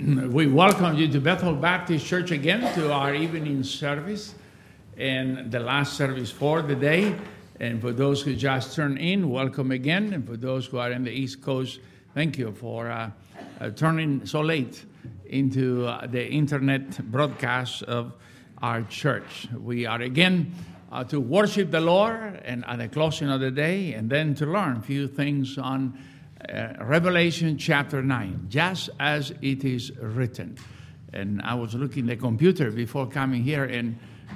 We welcome you to Bethel Baptist Church again to our evening service and the last service for the day. And for those who just turned in, welcome again. And for those who are in the East Coast, thank you for turning so late into the internet broadcast of our church. We are again to worship the Lord and at the closing of the day, and then to learn a few things on Revelation chapter 9, just as it is written. And I was looking at the computer before coming here, and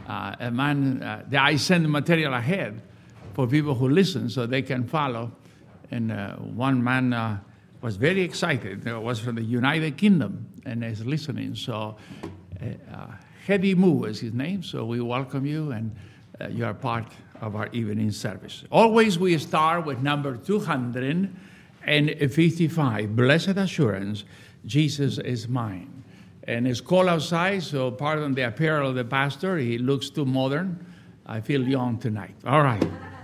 I send the material ahead for people who listen so they can follow. And one man was very excited. It was from the United Kingdom and is listening. So Hedy Moo is his name. So we welcome you, and you are part of our evening service. Always we start with number 255, Blessed Assurance, Jesus is mine. And it's cold outside, so pardon the apparel of the pastor. He looks too modern. I feel young tonight. All right.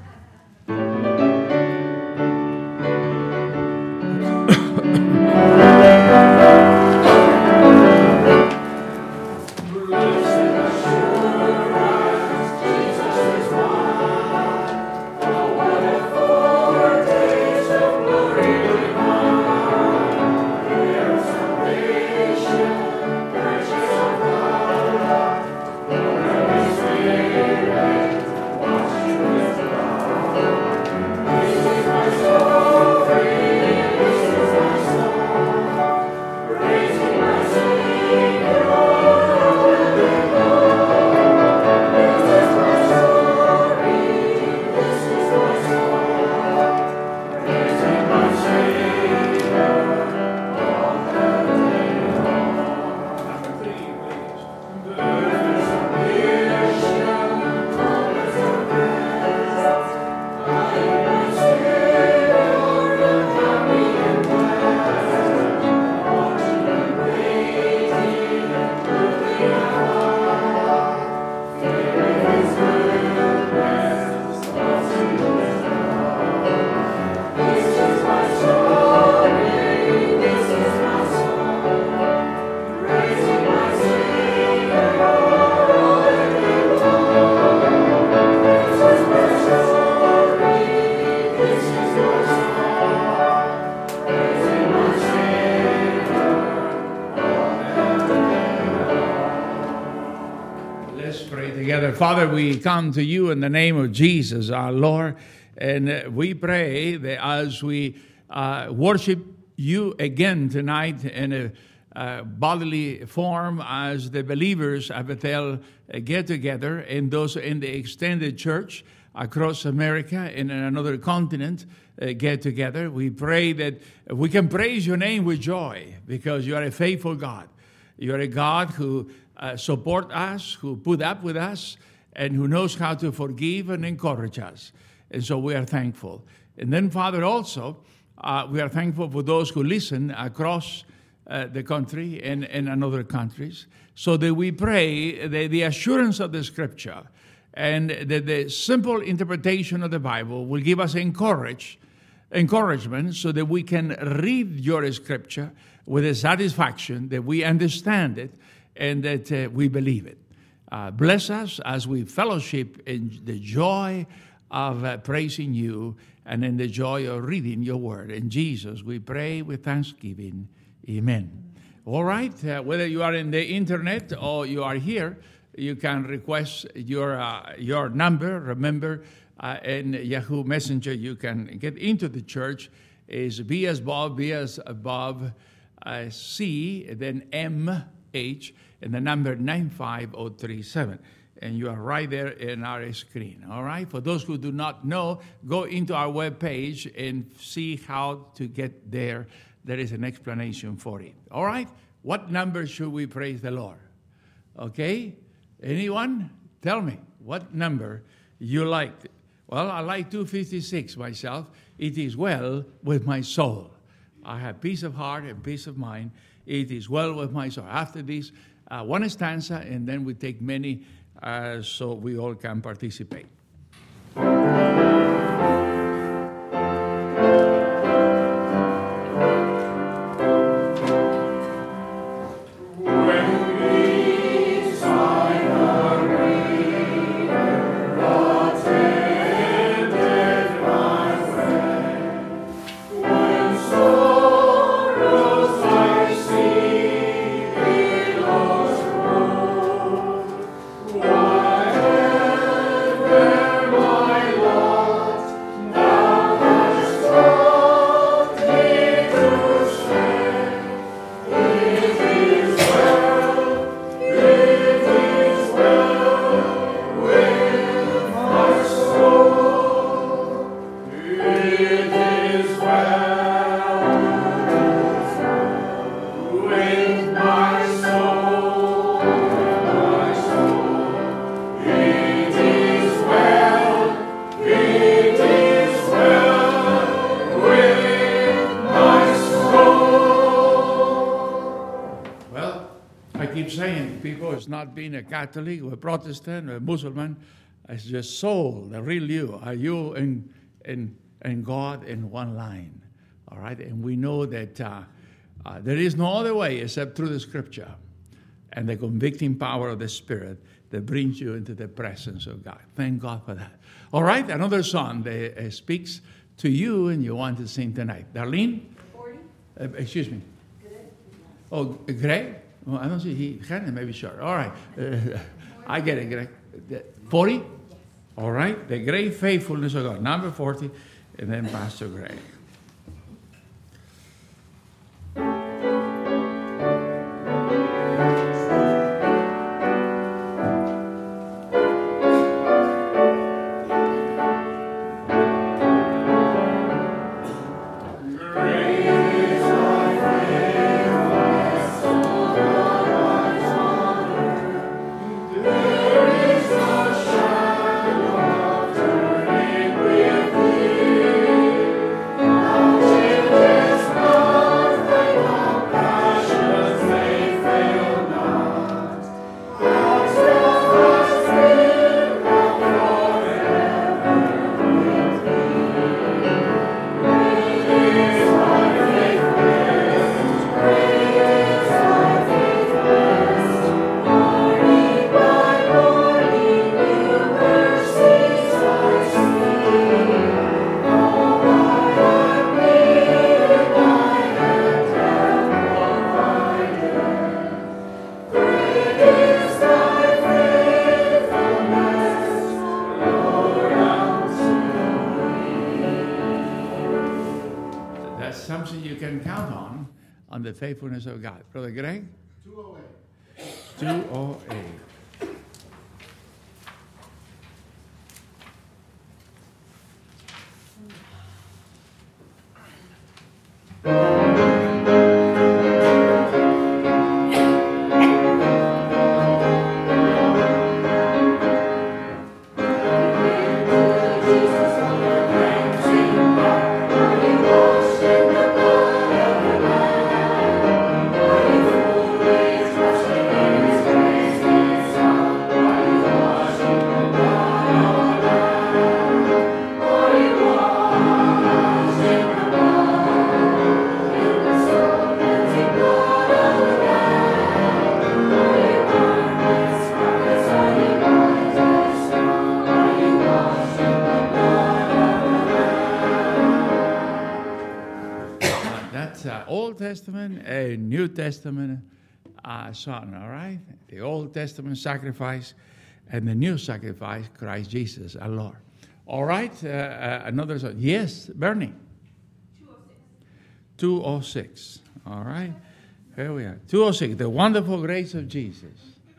Father, we come to you in the name of Jesus, our Lord, and we pray that as we worship you again tonight in a bodily form, as the believers at Bethel get together, and those in the extended church across America and in another continent get together, we pray that we can praise your name with joy, because you are a faithful God. You are a God who support us, who put up with us, and who knows how to forgive and encourage us. And so we are thankful. And then, Father, also, we are thankful for those who listen across the country and in other countries, so that we pray that the assurance of the Scripture and that the simple interpretation of the Bible will give us encouragement, so that we can read your Scripture with a satisfaction that we understand it and that we believe it. Bless us as we fellowship in the joy of praising you and in the joy of reading your word. In Jesus, we pray with thanksgiving. Amen. All right. Whether you are in the internet or you are here, you can request your number. Remember, in Yahoo Messenger, you can get into the church. Is B as Bob, C, then M-H, and the number 95037. And you are right there in our screen, all right? For those who do not know, go into our webpage and see how to get there. There is an explanation for it, all right? What number should we praise the Lord? Okay? Anyone? Tell me, what number you liked? Well, I like 256 myself. It is well with my soul. I have peace of heart and peace of mind. It is well with my soul. After this, one stanza, and then we take many so we all can participate. not being a Catholic or a Protestant or a Muslim. It's your soul, the real you. Are you and God in one line? All right? And we know that there is no other way except through the Scripture and the convicting power of the Spirit that brings you into the presence of God. Thank God for that. All right? Another song that speaks to you and you want to sing tonight. Darlene? 40. Excuse me. Good. Oh, Greg? Well, I don't see. He had it, maybe short. All right. I get it, Greg. 40? Yes. All right. The great faithfulness of God. Number 40. And then Pastor Greg. The faithfulness of God. Brother Greg? 208. 208. Old Testament and New Testament song, all right? The Old Testament sacrifice and the new sacrifice, Christ Jesus, our Lord. All right, another song. Yes, Bernie? 206. All right, here we are. 206, the wonderful grace of Jesus.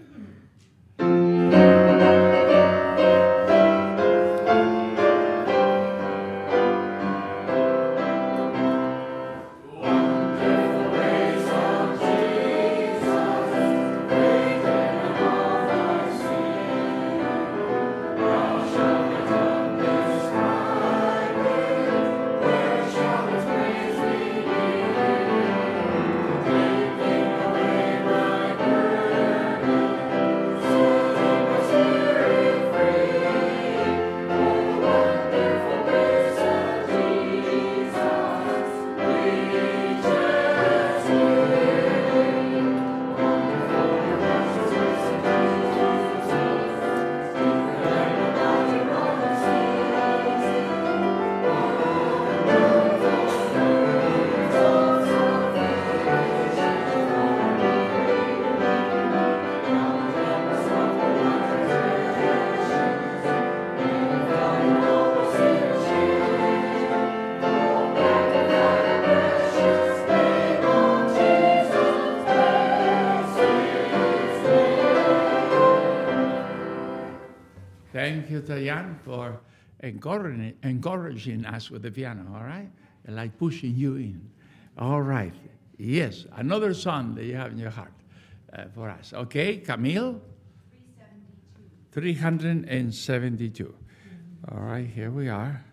Thank you, Tayan, for encouraging us with the piano, all right? And like pushing you in. All right. Yes, another song that you have in your heart for us. Okay, Camille? 372. All right, here we are.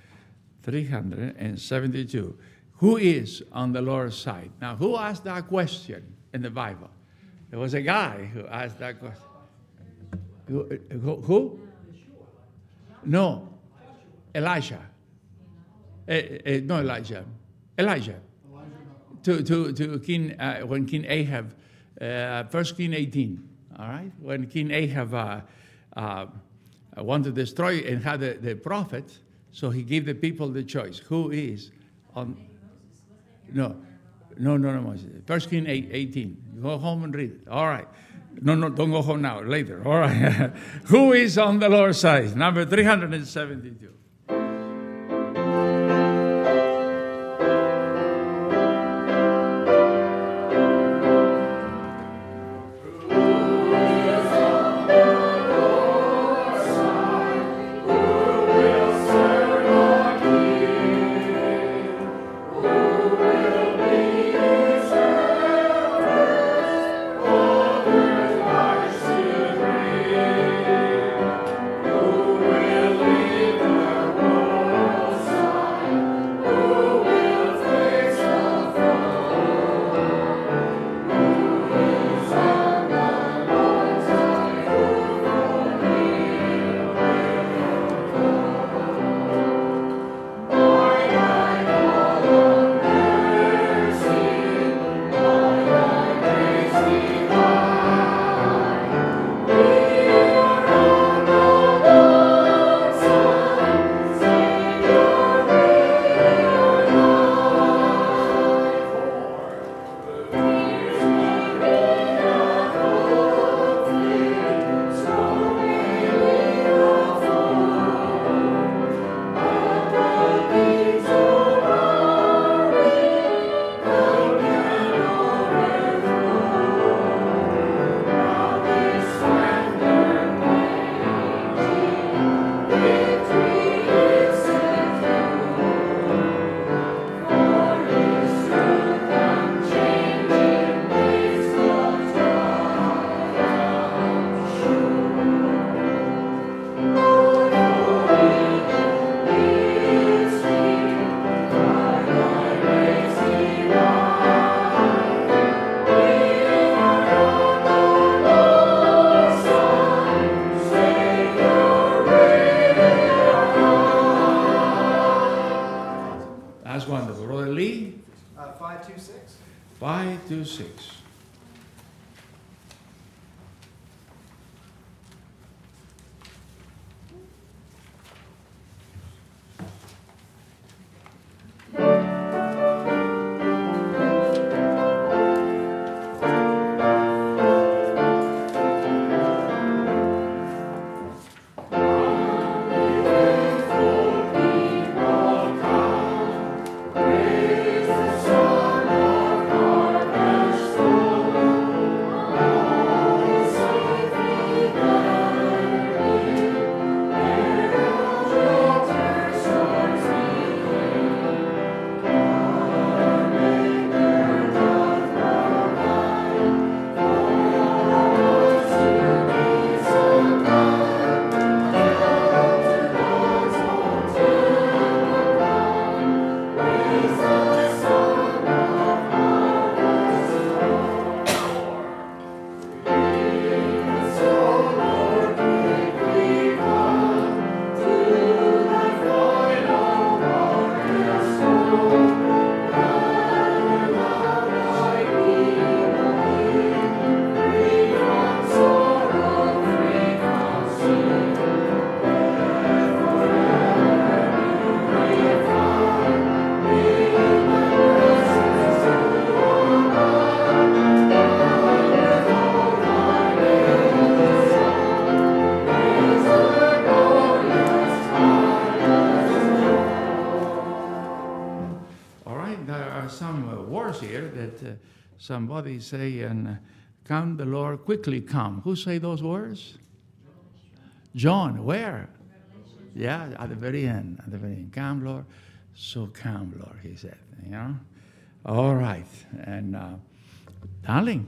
372. Who is on the Lord's side? Now, who asked that question in the Bible? There was a guy who asked that question. Who? No. Elijah. No, Elijah. Elijah. To King, when King Ahab, 1 King 18, all right? When King Ahab wanted to destroy and had the prophet, so he gave the people the choice. Who is on? No, Moses. 1 King 18. Go home and read it. All right. No, don't go home now. Later. All right. Who is on the Lord's side? Number 372. That's wonderful. Brother Lee? 526. 526. Here that somebody say, and come the Lord, quickly come. Who say those words? John, where? Yeah, at the very end. At the very end. Come, Lord. So come, Lord, he said. You know? All right. And darling.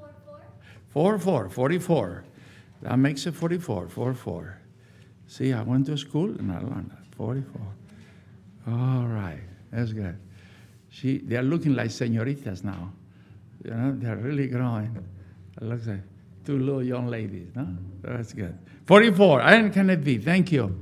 44. That makes it 44. 44. See, I went to school and I learned that. 44. All right. That's good. They are looking like señoritas now. You know, they're really growing. It looks like two little young ladies, no? That's good. 44, Aaron Kenneth V. Thank you.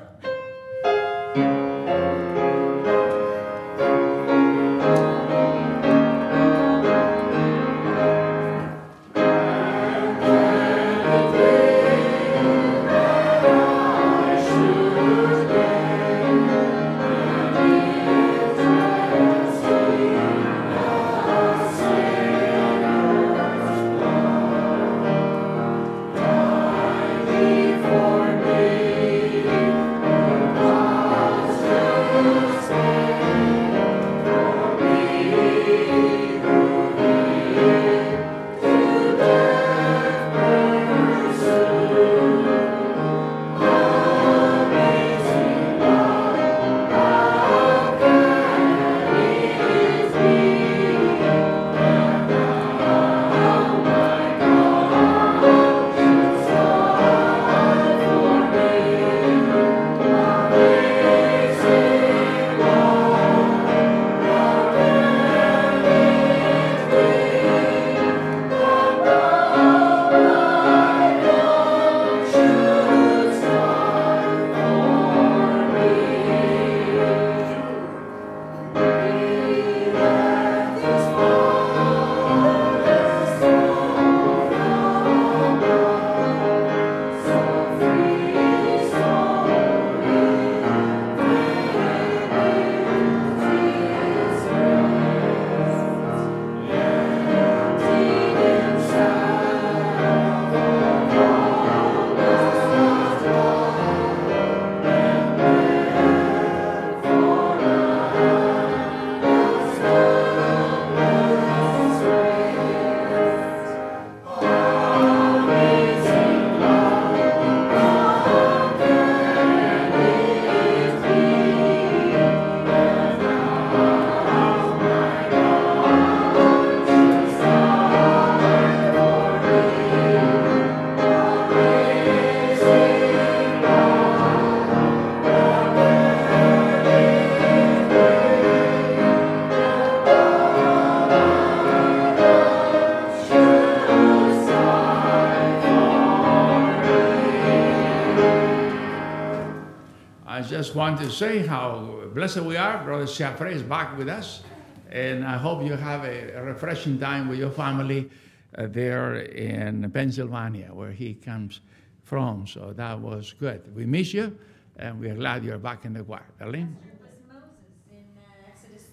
Just want to say how blessed we are. Brother Siafre is back with us, and I hope you have a refreshing time with your family there in Pennsylvania, where he comes from. So that was good. We miss you, and we're glad you're back in the choir. Arlene? It was Moses in Exodus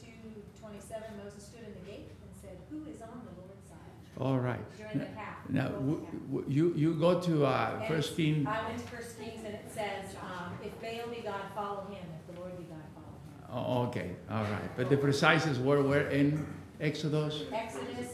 32:27. Moses stood in the gate and said, "Who is on the Lord's side?" All right. During the path. Now, you go to First Kings. I went to First Kings, and it says, if Baal be God, follow him. If the Lord be God, follow him. Oh, okay, all right. But the precise word were in Exodus? Exodus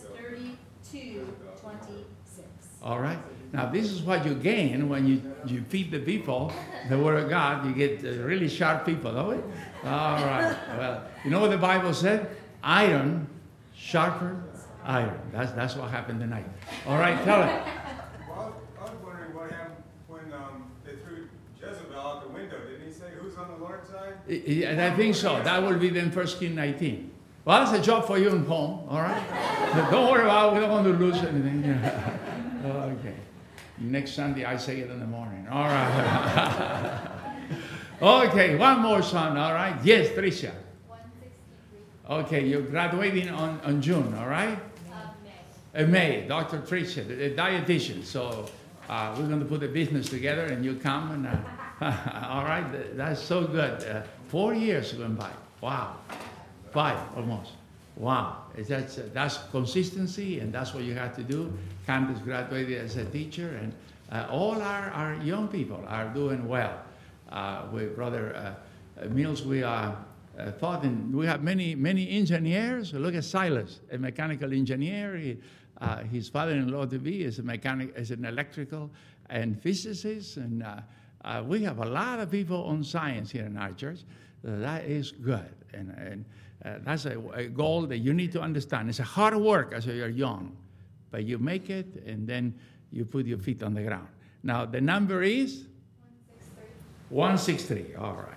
32:26. All right. Now, this is what you gain when you feed the people the Word of God. You get really sharp people, don't we? All right. Well, you know what the Bible said? Iron sharper iron. That's what happened tonight. All right, tell it. Well, I was wondering what happened when they threw Jezebel out the window. Didn't he say, who's on the Lord's side? And I think so. That will be then 1 Kings 19. Well, that's a job for you in home, all right? Don't worry about it. We don't want to lose anything. Okay. Next Sunday, I say it in the morning. All right. Okay, one more song, all right? Yes, Tricia. 163. Okay, you're graduating on June, all right? May. Dr. Tricia, the dietitian. So we're going to put a business together, and you come, and all right? That's so good. 4 years went by. Wow. 5 almost. Wow. That's consistency, and that's what you have to do. Candace graduated as a teacher, and all our young people are doing well. With Brother Mills, we are we have many engineers. Look at Silas, a mechanical engineer. His father-in-law to be is an electrical and physicist, and we have a lot of people on science here in our church. That is good, and that's a goal that you need to understand. It's a hard work as you're young, but you make it, and then you put your feet on the ground. Now the number is 163. All right.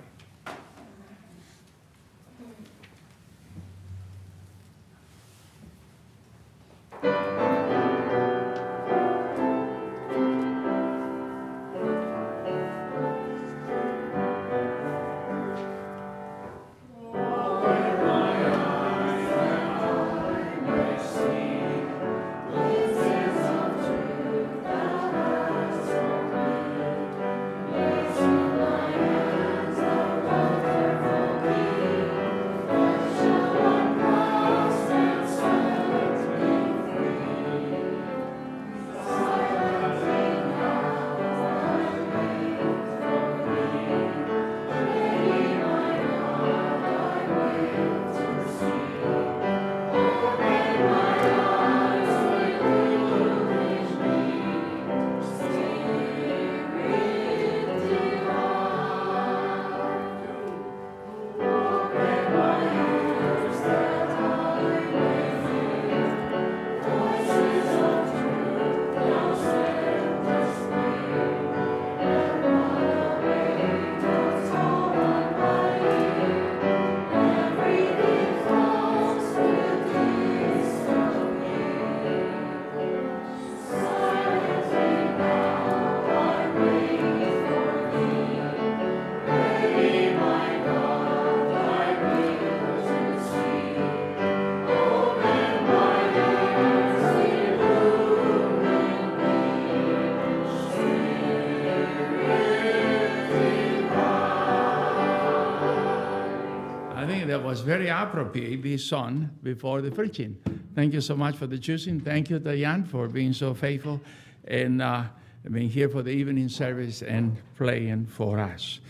that was very appropriate, this song, before the preaching. Thank you so much for the choosing. Thank you, Diane, for being so faithful and being here for the evening service and playing for us.